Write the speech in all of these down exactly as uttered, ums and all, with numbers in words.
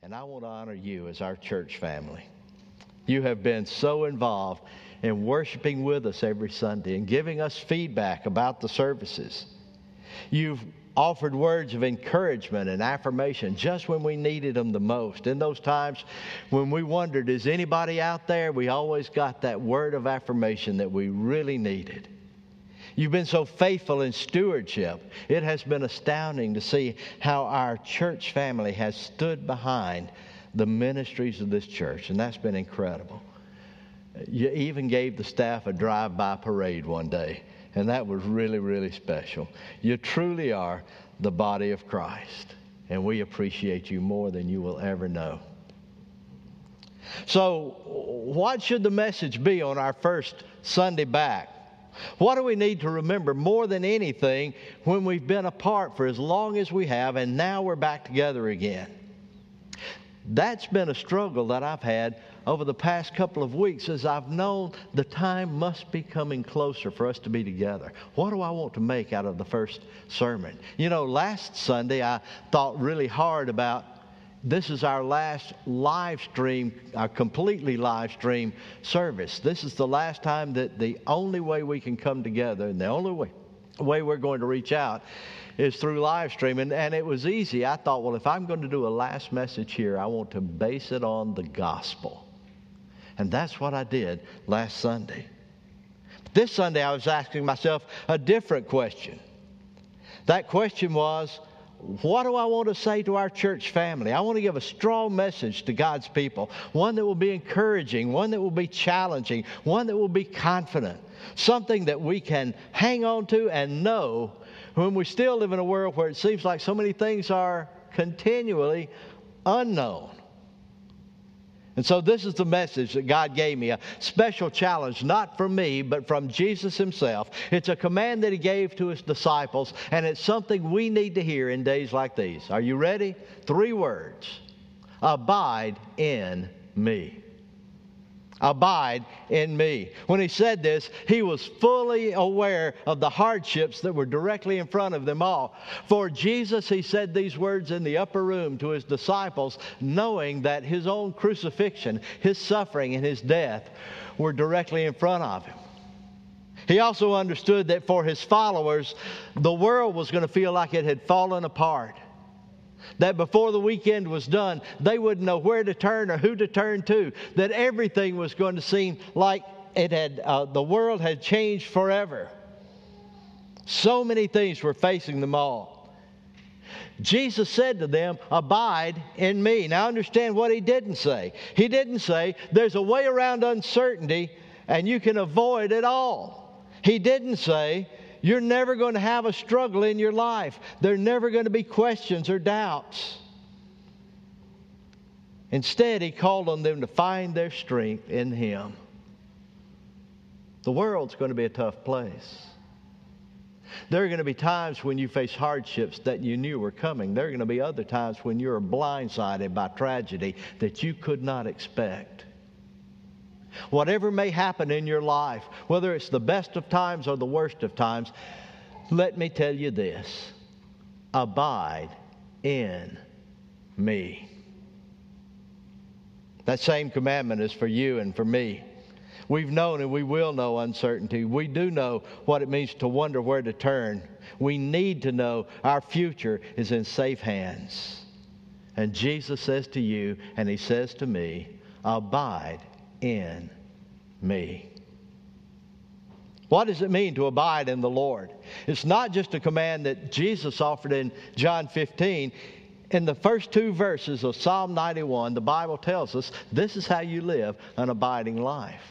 And I want to honor you as our church family. You have been so involved in worshiping with us every Sunday and giving us feedback about the services. You've offered words of encouragement and affirmation just when we needed them the most. In those times when we wondered, is anybody out there? We always got that word of affirmation that we really needed. You've been so faithful in stewardship. It has been astounding to see how our church family has stood behind the ministries of this church, and that's been incredible. You even gave the staff a drive-by parade one day, and that was really, really special. You truly are the body of Christ, and we appreciate you more than you will ever know. So, what should the message be on our first Sunday back? What do we need to remember more than anything when we've been apart for as long as we have and now we're back together again? That's been a struggle that I've had over the past couple of weeks as I've known the time must be coming closer for us to be together. What do I want to make out of the first sermon? You know, last Sunday I thought really hard about this is our last live stream, our completely live stream service. This is the last time that the only way we can come together and the only way, way we're going to reach out is through live stream. And, and it was easy. I thought, well, if I'm going to do a last message here, I want to base it on the gospel. And that's what I did last Sunday. This Sunday I was asking myself a different question. That question was, what do I want to say to our church family? I want to give a strong message to God's people, one that will be encouraging, one that will be challenging, one that will be confident, something that we can hang on to and know when we still live in a world where it seems like so many things are continually unknown. And so this is the message that God gave me, a special challenge, not from me, but from Jesus himself. It's a command that he gave to his disciples, and it's something we need to hear in days like these. Are you ready? Three words. Abide in me. Abide in me. When he said this, he was fully aware of the hardships that were directly in front of them all. For Jesus, he said these words in the upper room to his disciples, knowing that his own crucifixion, his suffering, and his death were directly in front of him. He also understood that for his followers, the world was going to feel like it had fallen apart. That before the weekend was done, they wouldn't know where to turn or who to turn to. That everything was going to seem like it had, uh, the world had changed forever. So many things were facing them all. Jesus said to them, abide in me. Now understand what he didn't say. He didn't say, there's a way around uncertainty and you can avoid it all. He didn't say, you're never going to have a struggle in your life. There are never going to be questions or doubts. Instead, he called on them to find their strength in him. The world's going to be a tough place. There are going to be times when you face hardships that you knew were coming. There are going to be other times when you're blindsided by tragedy that you could not expect. Whatever may happen in your life, whether it's the best of times or the worst of times, let me tell you this. Abide in me. That same commandment is for you and for me. We've known and we will know uncertainty. We do know what it means to wonder where to turn. We need to know our future is in safe hands. And Jesus says to you and he says to me, abide in me. What does it mean to abide in the Lord? It's not just a command that Jesus offered in John fifteen. In the first two verses of Psalm ninety-one, the Bible tells us this is how you live an abiding life.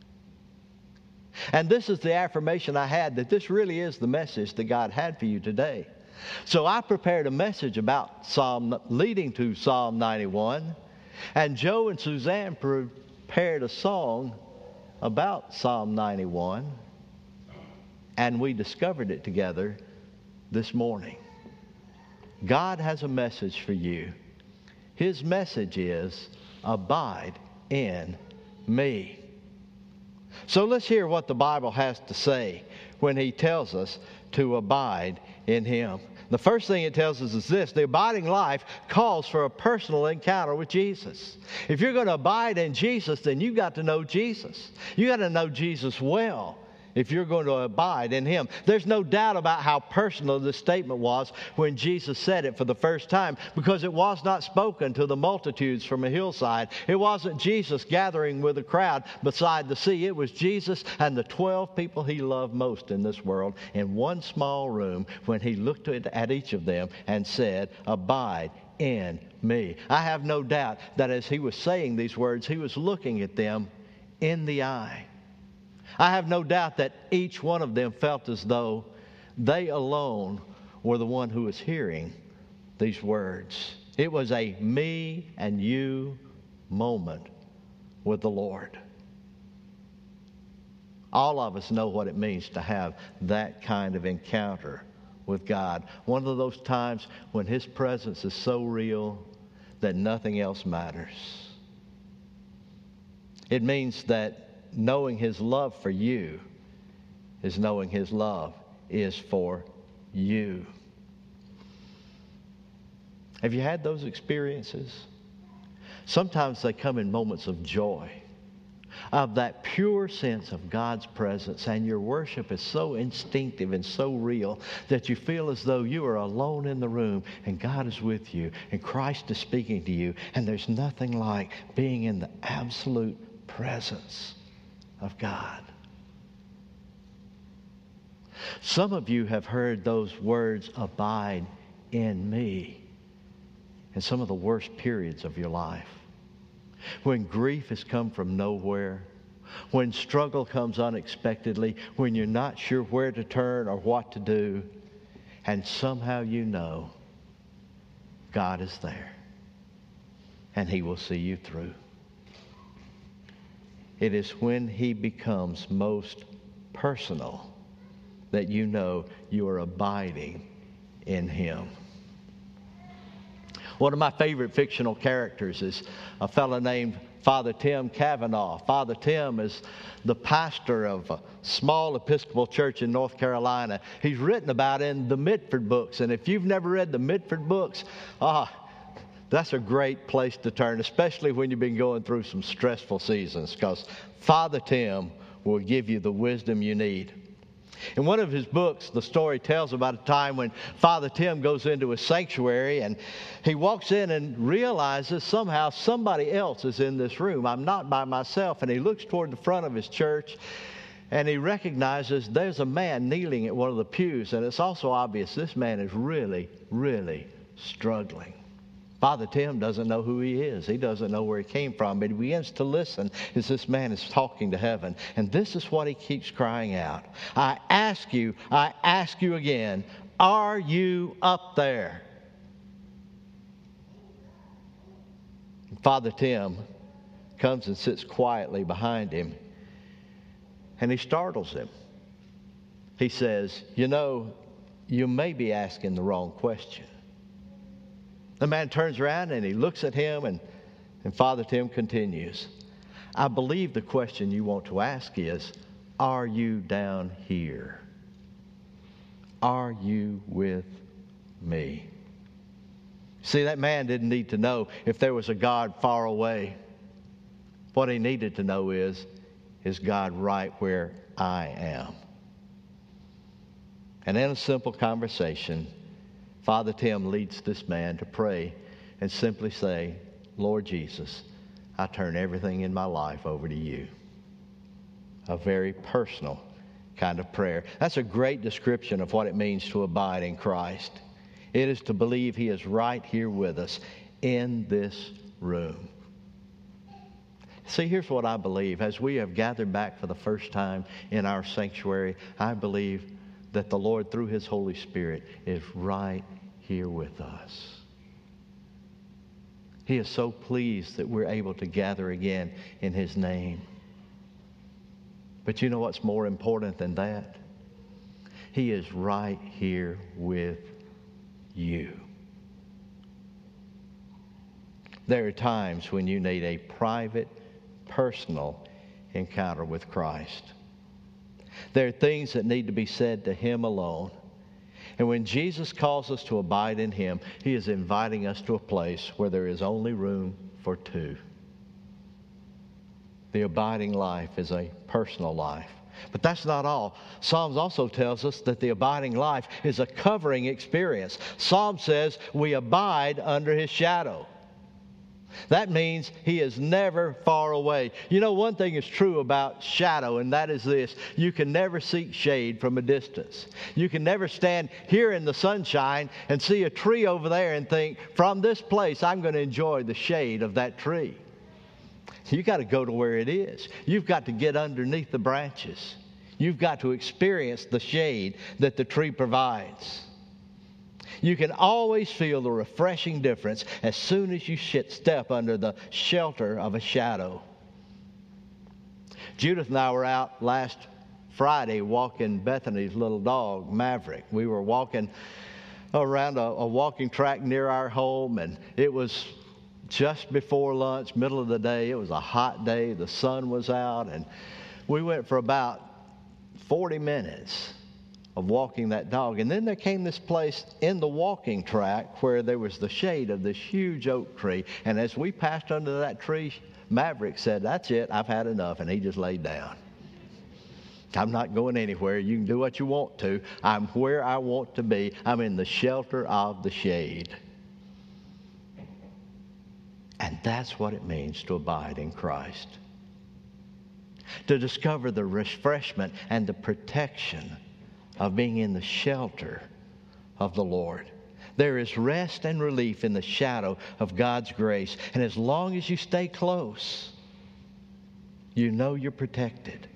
And this is the affirmation I had that this really is the message that God had for you today. So I prepared a message about Psalm, leading to Psalm ninety-one, and Joe and Suzanne prepared a song about Psalm ninety-one, and we discovered it together this morning. God has a message for you. His message is, abide in me. So let's hear what the Bible has to say when he tells us to abide in him. The first thing it tells us is this: the abiding life calls for a personal encounter with Jesus. If you're going to abide in Jesus, then you've got to know Jesus. You've got to know Jesus well if you're going to abide in Him. There's no doubt about how personal this statement was when Jesus said it for the first time, because it was not spoken to the multitudes from a hillside. It wasn't Jesus gathering with a crowd beside the sea. It was Jesus and the twelve people He loved most in this world in one small room when He looked at each of them and said, "Abide in me." I have no doubt that as He was saying these words, He was looking at them in the eye. I have no doubt that each one of them felt as though they alone were the one who was hearing these words. It was a me and you moment with the Lord. All of us know what it means to have that kind of encounter with God. One of those times when His presence is so real that nothing else matters. It means that knowing His love for you is knowing His love is for you. Have you had those experiences? Sometimes they come in moments of joy, of that pure sense of God's presence, and your worship is so instinctive and so real that you feel as though you are alone in the room and God is with you and Christ is speaking to you, and there's nothing like being in the absolute presence of God. Some of you have heard those words, "Abide in me," in some of the worst periods of your life. When grief has come from nowhere, when struggle comes unexpectedly, when you're not sure where to turn or what to do, and somehow you know God is there and He will see you through. It is when He becomes most personal that you know you are abiding in Him. One of my favorite fictional characters is a fellow named Father Tim Cavanaugh. Father Tim is the pastor of a small Episcopal church in North Carolina. He's written about in the Mitford books, and if you've never read the Mitford books, ah, that's a great place to turn, especially when you've been going through some stressful seasons, because Father Tim will give you the wisdom you need. In one of his books, the story tells about a time when Father Tim goes into a sanctuary and he walks in and realizes somehow somebody else is in this room. I'm not by myself. And he looks toward the front of his church and he recognizes there's a man kneeling at one of the pews. And it's also obvious this man is really, really struggling. Father Tim doesn't know who he is. He doesn't know where he came from, but he begins to listen as this man is talking to heaven. And this is what he keeps crying out. I ask you, I ask you again, are you up there? And Father Tim comes and sits quietly behind him, and he startles him. He says, you know, you may be asking the wrong question. The man turns around and he looks at him, and, and Father Tim continues, I believe the question you want to ask is, are you down here? Are you with me? See, that man didn't need to know if there was a God far away. What he needed to know is, is God right where I am? And in a simple conversation, Father Tim leads this man to pray and simply say, Lord Jesus, I turn everything in my life over to you. A very personal kind of prayer. That's a great description of what it means to abide in Christ. It is to believe He is right here with us in this room. See, here's what I believe. As we have gathered back for the first time in our sanctuary, I believe that the Lord, through His Holy Spirit, is right here with us. He is so pleased that we're able to gather again in His name. But you know what's more important than that? He is right here with you. There are times when you need a private, personal encounter with Christ. There are things that need to be said to Him alone. And when Jesus calls us to abide in Him, He is inviting us to a place where there is only room for two. The abiding life is a personal life. But that's not all. Psalms also tells us that the abiding life is a covering experience. Psalm says we abide under His shadow. That means He is never far away. You know, one thing is true about shadow, and that is this. You can never seek shade from a distance. You can never stand here in the sunshine and see a tree over there and think, from this place, I'm going to enjoy the shade of that tree. You've got to go to where it is. You've got to get underneath the branches. You've got to experience the shade that the tree provides. You can always feel the refreshing difference as soon as you step under the shelter of a shadow. Judith and I were out last Friday walking Bethany's little dog, Maverick. We were walking around a, a walking track near our home, and it was just before lunch, middle of the day. It was a hot day. The sun was out, and we went for about forty minutes of walking that dog. And then there came this place in the walking track where there was the shade of this huge oak tree. And as we passed under that tree, Maverick said, "That's it, I've had enough," and he just laid down. I'm not going anywhere. You can do what you want to. I'm where I want to be. I'm in the shelter of the shade. And that's what it means to abide in Christ. To discover the refreshment and the protection of being in the shelter of the Lord. There is rest and relief in the shadow of God's grace. And as long as you stay close, you know you're protected.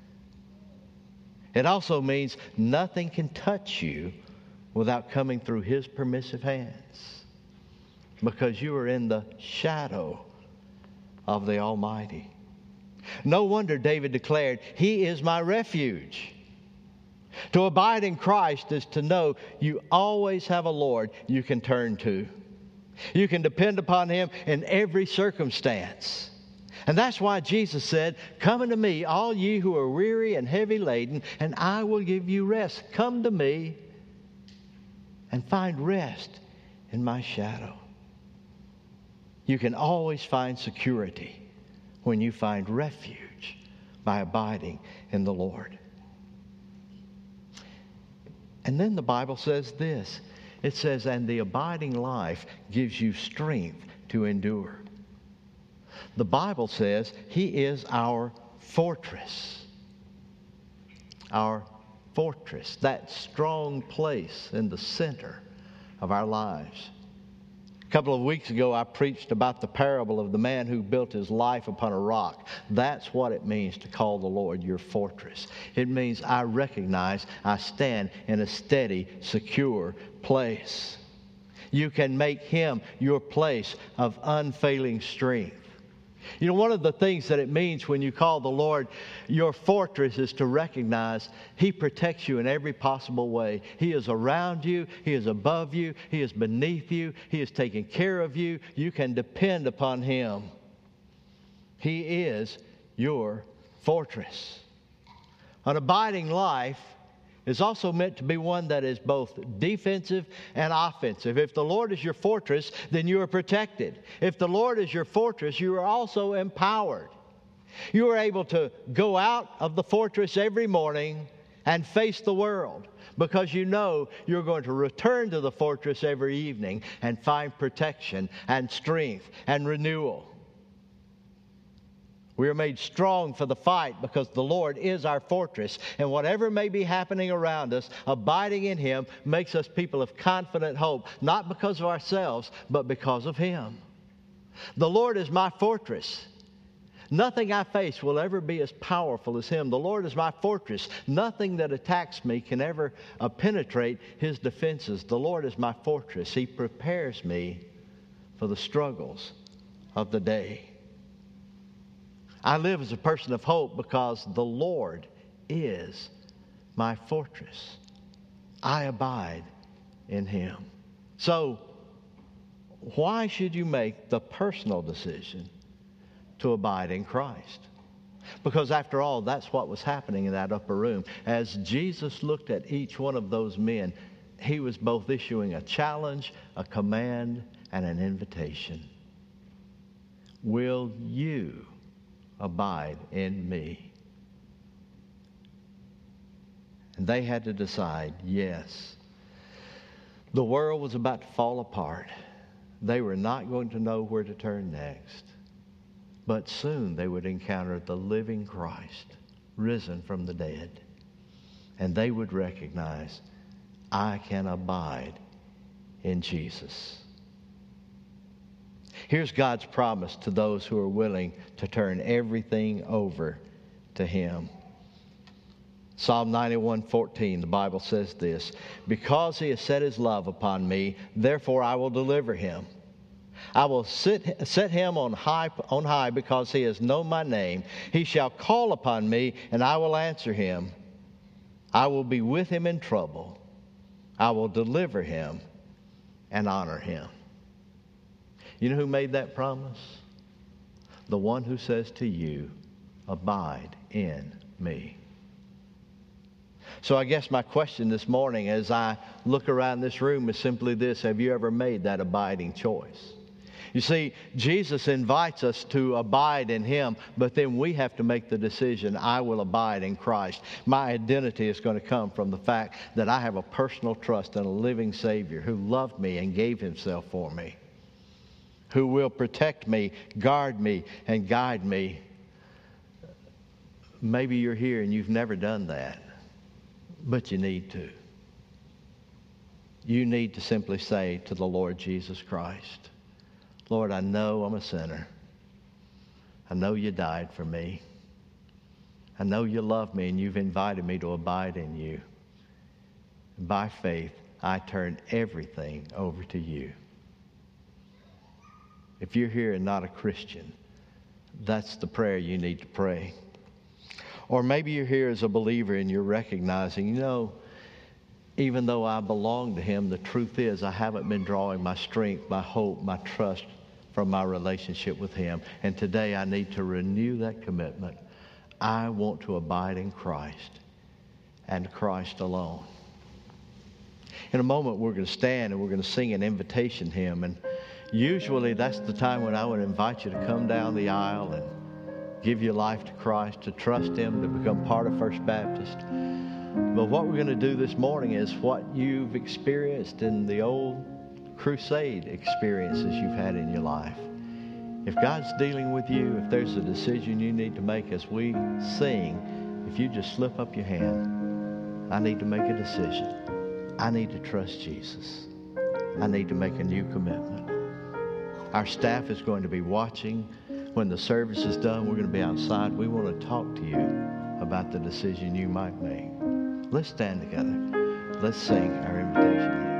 It also means nothing can touch you without coming through His permissive hands, because you are in the shadow of the Almighty. No wonder David declared, "He is my refuge." To abide in Christ is to know you always have a Lord you can turn to. You can depend upon Him in every circumstance. And that's why Jesus said, "Come unto me, all ye who are weary and heavy laden, and I will give you rest." Come to me and find rest in my shadow. You can always find security when you find refuge by abiding in the Lord. And then the Bible says this. It says, "And the abiding life gives you strength to endure." The Bible says He is our fortress. Our fortress, that strong place in the center of our lives. A couple of weeks ago, I preached about the parable of the man who built his life upon a rock. That's what it means to call the Lord your fortress. It means I recognize I stand in a steady, secure place. You can make Him your place of unfailing strength. You know, one of the things that it means when you call the Lord your fortress is to recognize He protects you in every possible way. He is around you. He is above you. He is beneath you. He is taking care of you. You can depend upon Him. He is your fortress. An abiding life is also meant to be one that is both defensive and offensive. If the Lord is your fortress, then you are protected. If the Lord is your fortress, you are also empowered. You are able to go out of the fortress every morning and face the world, because you know you're going to return to the fortress every evening and find protection and strength and renewal. We are made strong for the fight because the Lord is our fortress. And whatever may be happening around us, abiding in Him makes us people of confident hope, not because of ourselves, but because of Him. The Lord is my fortress. Nothing I face will ever be as powerful as Him. The Lord is my fortress. Nothing that attacks me can ever uh, penetrate His defenses. The Lord is my fortress. He prepares me for the struggles of the day. I live as a person of hope because the Lord is my fortress. I abide in Him. So, why should you make the personal decision to abide in Christ? Because after all, that's what was happening in that upper room. As Jesus looked at each one of those men, he was both issuing a challenge, a command, and an invitation. Will you abide in me? And they had to decide, yes. The world was about to fall apart. They were not going to know where to turn next. But soon they would encounter the living Christ, risen from the dead. And they would recognize, I can abide in Jesus. Here's God's promise to those who are willing to turn everything over to Him. Psalm ninety-one fourteen, the Bible says this, because He has set His love upon me, therefore I will deliver him. I will sit, set him on high, on high because he has known my name. He shall call upon me, and I will answer him. I will be with him in trouble. I will deliver him and honor him. You know who made that promise? The one who says to you, abide in me. So I guess my question this morning as I look around this room is simply this: have you ever made that abiding choice? You see, Jesus invites us to abide in Him, but then we have to make the decision, I will abide in Christ. My identity is going to come from the fact that I have a personal trust in a living Savior who loved me and gave Himself for me, who will protect me, guard me, and guide me. Maybe you're here and you've never done that, but you need to. You need to simply say to the Lord Jesus Christ, Lord, I know I'm a sinner. I know you died for me. I know you love me and you've invited me to abide in you. By faith, I turn everything over to you. If you're here and not a Christian, that's the prayer you need to pray. Or maybe you're here as a believer and you're recognizing, you know, even though I belong to Him, the truth is I haven't been drawing my strength, my hope, my trust from my relationship with Him. And today I need to renew that commitment. I want to abide in Christ and Christ alone. In a moment we're going to stand and we're going to sing an invitation hymn. And usually that's the time when I would invite you to come down the aisle and give your life to Christ, to trust Him, to become part of First Baptist. But what we're going to do this morning is what you've experienced in the old crusade experiences you've had in your life. If God's dealing with you, if there's a decision you need to make as we sing, if you just slip up your hand, I need to make a decision. I need to trust Jesus. I need to make a new commitment. Our staff is going to be watching. When the service is done, we're going to be outside. We want to talk to you about the decision you might make. Let's stand together. Let's sing our invitation.